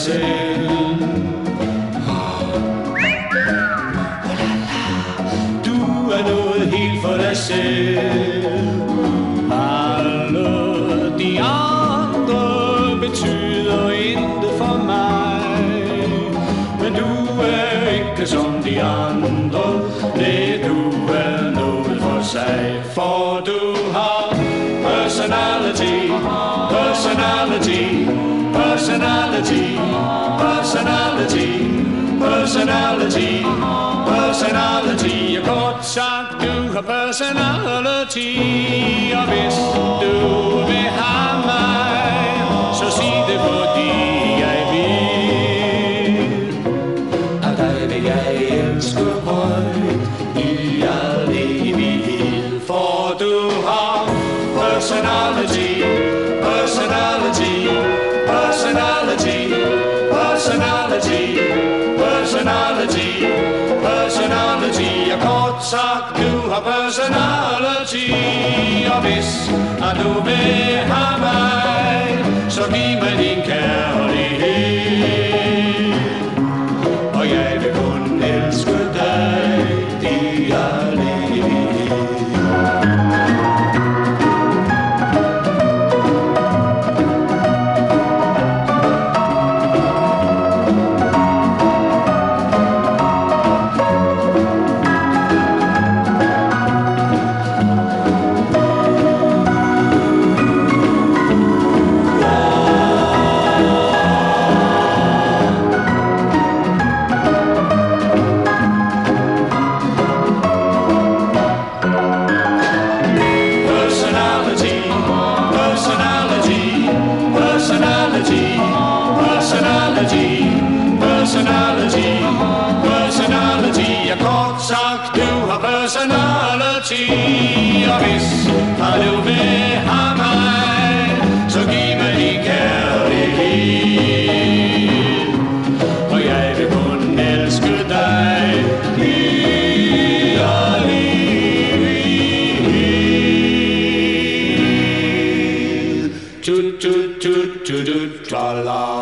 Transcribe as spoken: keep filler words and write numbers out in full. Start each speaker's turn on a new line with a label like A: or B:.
A: selv. Du er noget helt for dig selv. Alle de andre betyder intet for mig, men du er ikke som de andre. Nej, du er noget for sig, for du har personality, personality, personality, personality, personality, personality. Og kort sagt, du har personality, og hvis du vil have mig, så sig det, fordi jeg vil. Og dig vil jeg elske højt i al evighed, for du har personality, personality, personality, personality, personality, personality. Og kort sagt, du har personality, og hvis at du vil have mig, så giv mig din kærlighed, og jeg vil kun elske dig i al evighed. Personality, personality, og kort sagt, du har personality, og hvis at du vil have mig, så giv mig din kærlighed, og jeg vil kun elske dig i al evighed. Tut, tut, tut, tut, tut, la la.